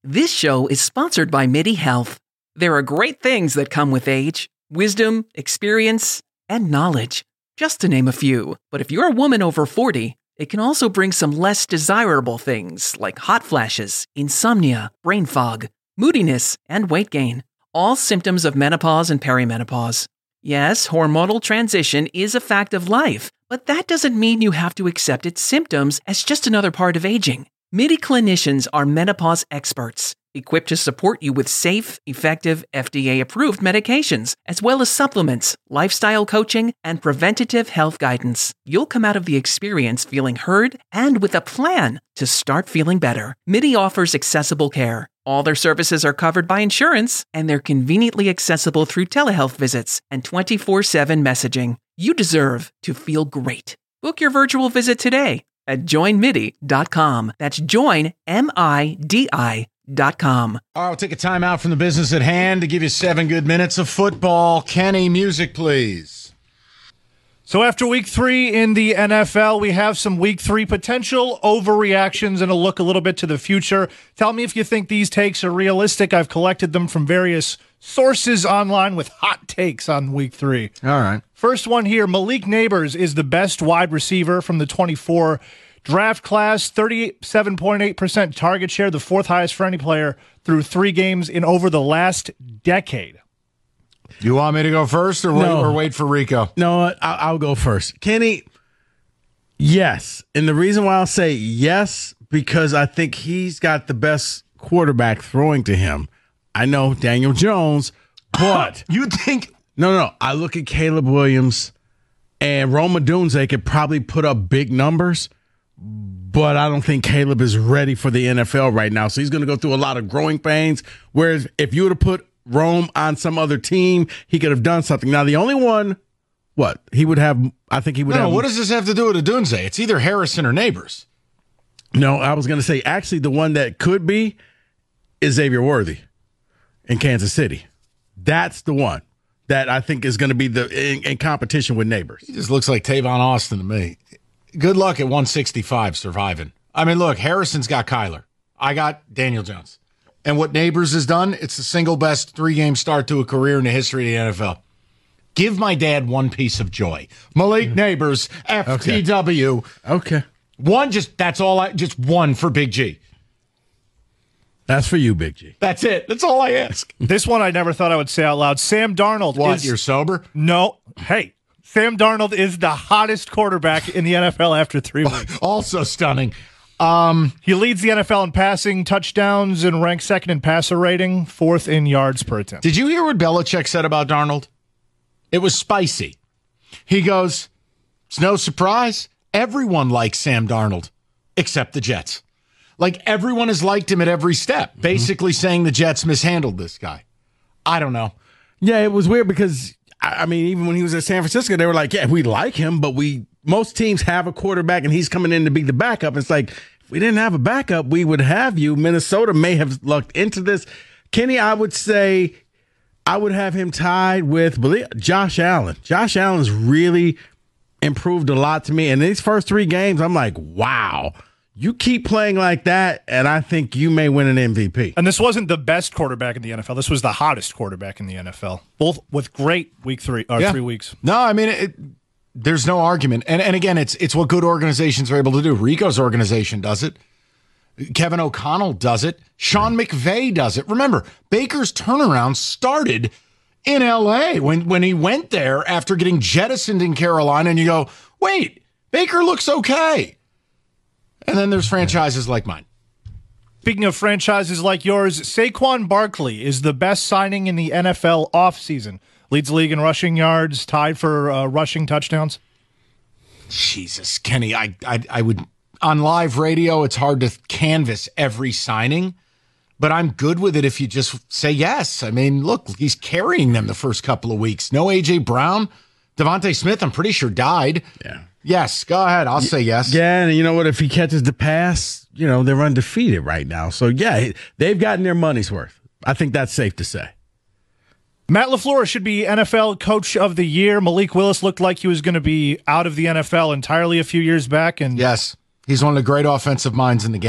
This show is sponsored by MIDI Health. There are great things that come with age: wisdom, experience, and knowledge, just to name a few. But if you're a woman over 40, it can also bring some less desirable things like hot flashes, insomnia, brain fog, moodiness, and weight gain, all symptoms of menopause and perimenopause. Yes, hormonal transition is a fact of life, but that doesn't mean you have to accept its symptoms as just another part of aging. MIDI clinicians are menopause experts, equipped to support you with safe, effective, FDA-approved medications, as well as supplements, lifestyle coaching, and preventative health guidance. You'll come out of the experience feeling heard and with a plan to start feeling better. MIDI offers accessible care. All their services are covered by insurance, and they're conveniently accessible through telehealth visits and 24/7 messaging. You deserve to feel great. Book your virtual visit today at joinmidi.com. That's joinmidi.com. All right, we'll take a time out from the business at hand to give you 7 good minutes of football. Kenny, music, please. So after week 3 in the NFL, we have some week 3 potential overreactions and a look a little bit to the future. Tell me if you think these takes are realistic. I've collected them from various sources online with hot takes on week 3. All right. First one here, Malik Neighbors is the best wide receiver from the 24 draft class, 37.8% target share, the 4th highest for any player through 3 games in over the last decade. You want me to go first or wait for Rico? No, I'll go first. Kenny, yes. And the reason why I'll say yes, because I think he's got the best quarterback throwing to him. I know Daniel Jones, but you think? No. I look at Caleb Williams and Rome Odunze could probably put up big numbers, but I don't think Caleb is ready for the NFL right now. So he's going to go through a lot of growing pains. Whereas if you would have put Rome on some other team, he could have done something. Now, the only one, he would have, I think he would have. No, what does this have to do with Odunze? It's either Harrison or Neighbors. No, I was going to say, actually, the one that could be is Xavier Worthy in Kansas City. That's the one that I think is going to be in competition with Neighbors. He just looks like Tavon Austin to me. Good luck at 165 surviving. I mean, look, Harrison's got Kyler. I got Daniel Jones. And what Neighbors has done, it's the single best 3-game start to a career in the history of the NFL. Give my dad one piece of joy. Malik Neighbors, FTW. Okay. That's all just one for Big G. That's for you, Big G. That's it. That's all I ask. This one I never thought I would say out loud. Sam Darnold. You're sober? No. Hey, Sam Darnold is the hottest quarterback in the NFL after 3 weeks. Also stunning. He leads the NFL in passing touchdowns and ranks 2nd in passer rating, 4th in yards per attempt. Did you hear what Belichick said about Darnold? It was spicy. He goes, it's no surprise. Everyone likes Sam Darnold, except the Jets. Like, everyone has liked him at every step, basically saying the Jets mishandled this guy. I don't know. Yeah, it was weird because, I mean, even when he was at San Francisco, they were like, yeah, we like him, but most teams have a quarterback and he's coming in to be the backup. It's like, if we didn't have a backup, we would have you. Minnesota may have lucked into this. Kenny, I would say I would have him tied with Josh Allen. Josh Allen's really improved a lot to me. And these first 3 games, I'm like, wow. You keep playing like that, and I think you may win an MVP. And this wasn't the best quarterback in the NFL. This was the hottest quarterback in the NFL, both with great week 3 or 3 weeks. No, I mean, there's no argument. And again, it's what good organizations are able to do. Rico's organization does it. Kevin O'Connell does it. Sean McVay does it. Remember, Baker's turnaround started in L.A. when he went there after getting jettisoned in Carolina, and you go, wait, Baker looks okay. And then there's franchises like mine. Speaking of franchises like yours, Saquon Barkley is the best signing in the NFL offseason. Leads the league in rushing yards, tied for rushing touchdowns. Jesus, Kenny, I would, on live radio, it's hard to canvass every signing, but I'm good with it if you just say yes. I mean, look, he's carrying them the first couple of weeks. No A.J. Brown. Devontae Smith, I'm pretty sure, died. Yeah. Yes, go ahead. I'll say yes. Yeah, and you know what? If he catches the pass, they're undefeated right now. So, yeah, they've gotten their money's worth. I think that's safe to say. Matt LaFleur should be NFL Coach of the Year. Malik Willis looked like he was going to be out of the NFL entirely a few years back. And yes, he's one of the great offensive minds in the game.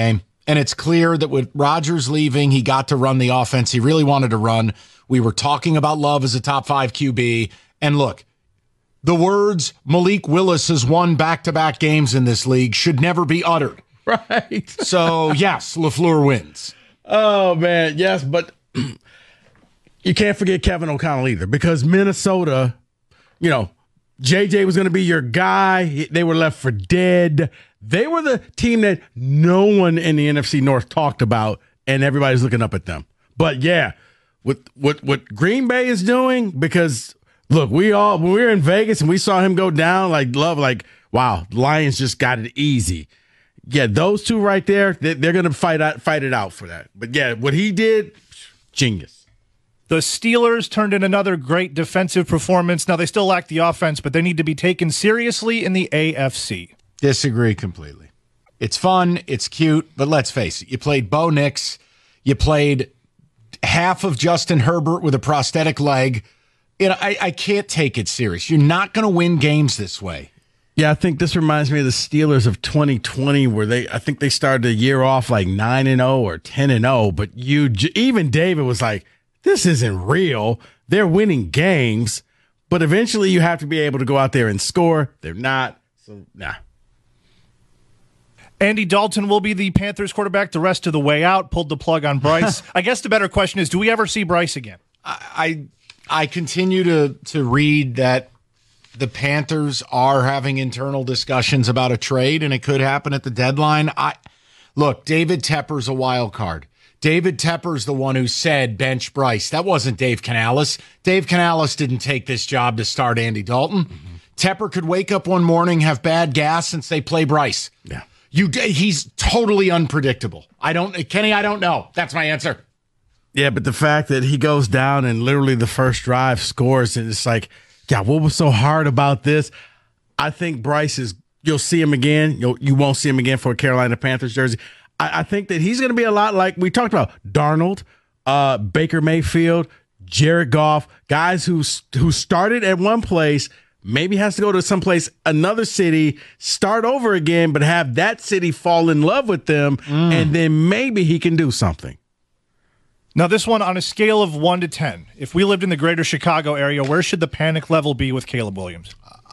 And it's clear that with Rodgers leaving, he got to run the offense he really wanted to run. We were talking about Love as a top 5 QB. And look, the words Malik Willis has won back-to-back games in this league should never be uttered. Right. So, yes, LaFleur wins. Oh, man, yes, but you can't forget Kevin O'Connell either, because Minnesota, JJ was going to be your guy. They were left for dead. They were the team that no one in the NFC North talked about, and everybody's looking up at them. But, yeah, with what Green Bay is doing, because, look, when we were in Vegas and we saw him go down, wow, the Lions just got it easy. Yeah, those two right there, they're going to fight it out for that. But, yeah, what he did, genius. The Steelers turned in another great defensive performance. Now, they still lack the offense, but they need to be taken seriously in the AFC. Disagree completely. It's fun, it's cute, but let's face it. You played Bo Nix. You played half of Justin Herbert with a prosthetic leg. I can't take it serious. You're not going to win games this way. Yeah, I think this reminds me of the Steelers of 2020, where I think they started the year off like 9-0 or 10-0, but even David was like, this isn't real. They're winning games, but eventually you have to be able to go out there and score. They're not, so nah. Andy Dalton will be the Panthers quarterback the rest of the way out, pulled the plug on Bryce. I guess the better question is, do we ever see Bryce again? I continue to read that the Panthers are having internal discussions about a trade, and it could happen at the deadline. Look, David Tepper's a wild card. David Tepper's the one who said bench Bryce. That wasn't Dave Canales. Dave Canales didn't take this job to start Andy Dalton. Mm-hmm. Tepper could wake up one morning, have bad gas, and say, play Bryce. Yeah. He's totally unpredictable. Kenny, I don't know. That's my answer. Yeah, but the fact that he goes down and literally the first drive scores, and it's like, yeah, what was so hard about this? I think Bryce you'll see him again. You won't see him again for a Carolina Panthers jersey. I think that he's going to be a lot like we talked about Darnold, Baker Mayfield, Jared Goff, guys who started at one place, maybe has to go to another city, start over again, but have that city fall in love with them, and then maybe he can do something. Now, this one on a scale of 1 to 10, if we lived in the greater Chicago area, where should the panic level be with Caleb Williams?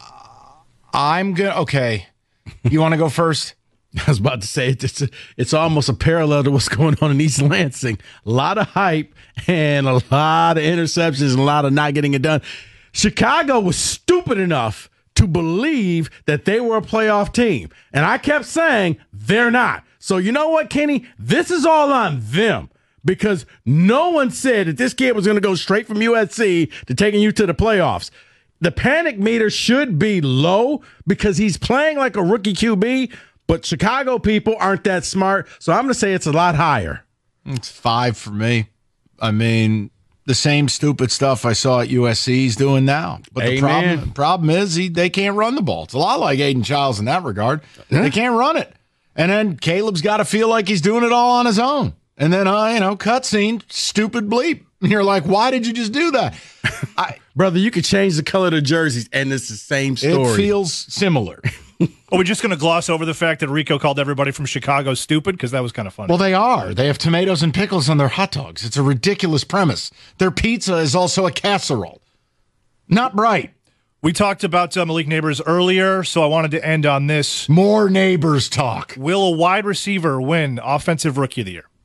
Okay. You want to go first? I was about to say it's almost a parallel to what's going on in East Lansing. A lot of hype and a lot of interceptions and a lot of not getting it done. Chicago was stupid enough to believe that they were a playoff team. And I kept saying they're not. So you know what, Kenny? This is all on them. Because no one said that this kid was going to go straight from USC to taking you to the playoffs. The panic meter should be low because he's playing like a rookie QB, but Chicago people aren't that smart, so I'm going to say it's a lot higher. It's 5 for me. I mean, the same stupid stuff I saw at USC he's doing now. But the problem is they can't run the ball. It's a lot like Aiden Childs in that regard. They can't run it. And then Caleb's got to feel like he's doing it all on his own. And then, cutscene, stupid bleep. And you're like, why did you just do that? Brother, you could change the color of the jerseys, and it's the same story. It feels similar. Are we just going to gloss over the fact that Rico called everybody from Chicago stupid? Because that was kind of funny. Well, they are. They have tomatoes and pickles on their hot dogs. It's a ridiculous premise. Their pizza is also a casserole. Not bright. We talked about Malik Neighbors earlier, so I wanted to end on this. More Neighbors talk. Will a wide receiver win Offensive Rookie of the Year?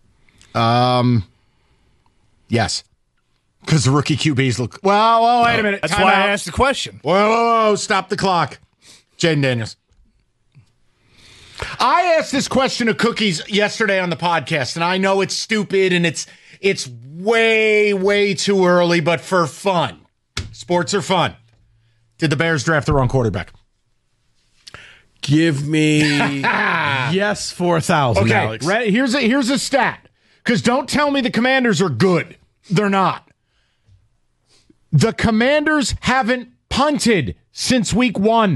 Yes. Because the rookie QBs look... Well, wait a minute. That's why I asked the question. Whoa, stop the clock. Jaden Daniels. I asked this question of Cookies yesterday on the podcast, and I know it's stupid, and it's way, way too early, but for fun. Sports are fun. Did the Bears draft the wrong quarterback? Give me yes 4,000, okay, Alex. Here's a stat. Because don't tell me the Commanders are good. They're not. The Commanders haven't punted since week 1.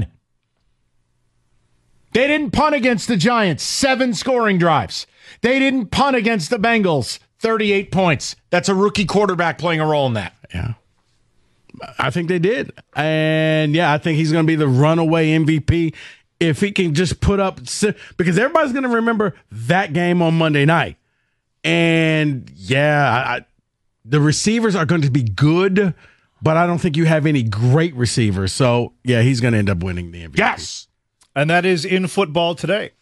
They didn't punt against the Giants. 7 scoring drives. They didn't punt against the Bengals. 38 points. That's a rookie quarterback playing a role in that. Yeah. I think they did. And, yeah, I think he's going to be the runaway MVP. if he can just put up, because everybody's going to remember that game on Monday night. And yeah, the receivers are going to be good, but I don't think you have any great receivers. So yeah, he's going to end up winning the MVP. Yes. And that is in football today.